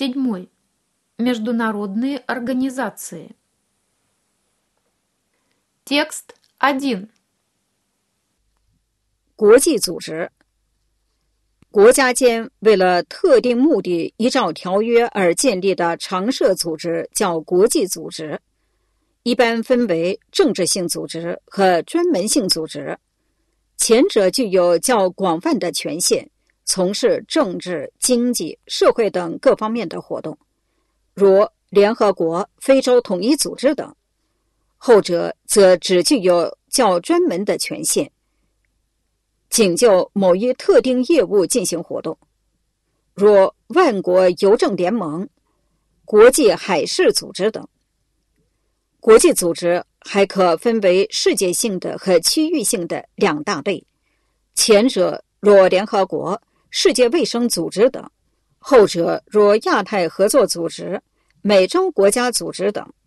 7. Международные организации. Текст 1. 国际组织，国家间为了特定目的依照条约而建立的常设组织叫国际组织，一般分为政治性组织和专门性组织。前者具有较广泛的权限，从事政治、经济、社会等各方面的活动，如联合国、非洲统一组织等。后者则只具有较专门的权限，仅就某一特定业务进行活动，如万国邮政联盟、国际海事组织等。国际组织还可分为世界性的和区域性的两大类，前者若联合国、世界卫生组织等，后者若亚太合作组织、美洲国家组织等。